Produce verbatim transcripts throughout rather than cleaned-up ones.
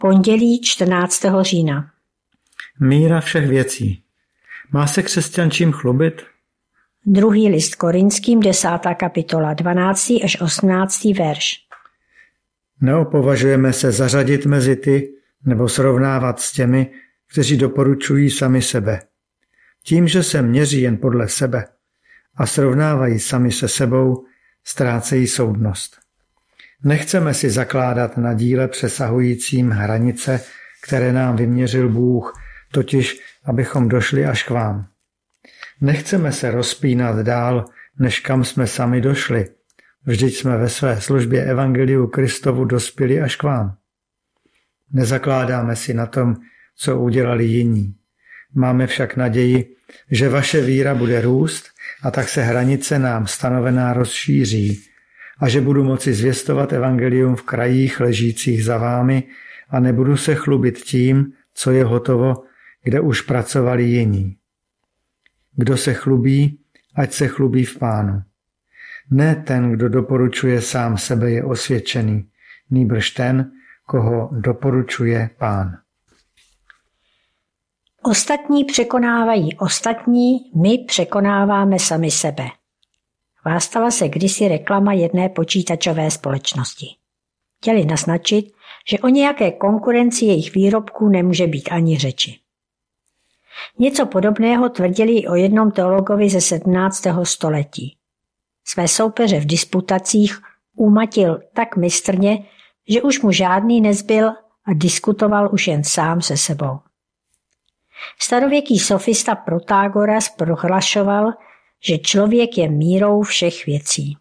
Pondělí čtrnáctého října. Míra všech věcí. Má se křesťan čím chlubit? Druhý list Korinským, desátá kapitola, dvanáctý až osmnáctý verš. Neopovažujeme se zařadit mezi ty nebo srovnávat s těmi, kteří doporučují sami sebe. Tím, že se měří jen podle sebe a srovnávají sami se sebou, ztrácejí soudnost. Nechceme si zakládat na díle přesahujícím hranice, které nám vyměřil Bůh, totiž abychom došli až k vám. Nechceme se rozpínat dál, než kam jsme sami došli. Vždyť jsme ve své službě Evangeliu Kristovu dospěli až k vám. Nezakládáme si na tom, co udělali jiní. Máme však naději, že vaše víra bude růst a tak se hranice nám stanovená rozšíří a že budu moci zvěstovat evangelium v krajích ležících za vámi a nebudu se chlubit tím, co je hotovo, kde už pracovali jiní. Kdo se chlubí, ať se chlubí v Pánu. Ne ten, kdo doporučuje sám sebe, je osvědčený, nýbrž ten, koho doporučuje Pán. Ostatní překonávají ostatní, my překonáváme sami sebe. Vástala se kdysi reklama jedné počítačové společnosti. Chtěli naznačit, že o nějaké konkurenci jejich výrobků nemůže být ani řeči. Něco podobného tvrdili i o jednom teologovi ze sedmnáctého století. Své soupeře v disputacích umatil tak mistrně, že už mu žádný nezbyl a diskutoval už jen sám se sebou. Starověký sofista Protagoras prohlašoval, že člověk je mírou všech věcí.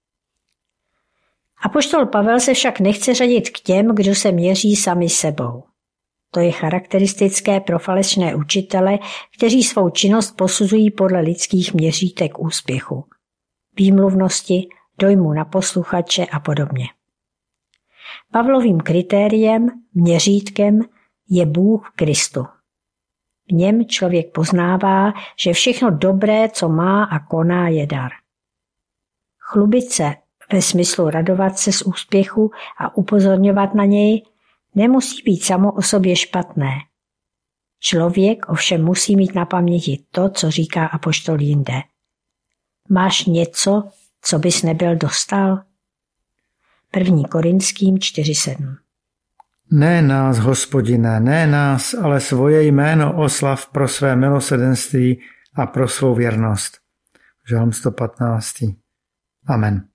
Apoštol Pavel se však nechce řadit k těm, kdo se měří sami sebou. To je charakteristické pro falešné učitele, kteří svou činnost posuzují podle lidských měřítek úspěchu, výmluvnosti, dojmu na posluchače a podobně. Pavlovým kritériem, měřítkem je Bůh v Kristu. V něm člověk poznává, že všechno dobré, co má a koná, je dar. Chlubit se ve smyslu radovat se z úspěchu a upozorňovat na něj nemusí být samo o sobě špatné. Člověk ovšem musí mít na paměti to, co říká apoštol jinde. Máš něco, co bys nebyl dostal? První Korinským čtyři sedm. Ne nás, Hospodine, ne nás, ale svoje jméno oslav pro své milosrdenství a pro svou věrnost. Žalm sto patnáct. Amen.